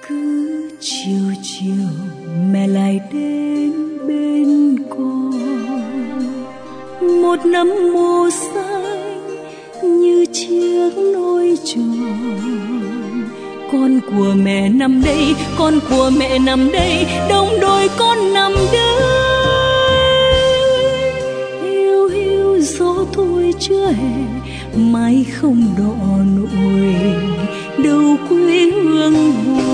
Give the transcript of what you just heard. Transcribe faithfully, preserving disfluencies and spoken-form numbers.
Cứ chiều chiều mẹ lại đến bên con, một nắm màu xanh như chiếc nôi tròn. Con của mẹ nằm đây, con của mẹ nằm đây, đồng đôi con nằm đây. Hiu hiu gió thôi chưa hè, mái không đỏ nổi đâu quê hương buồn.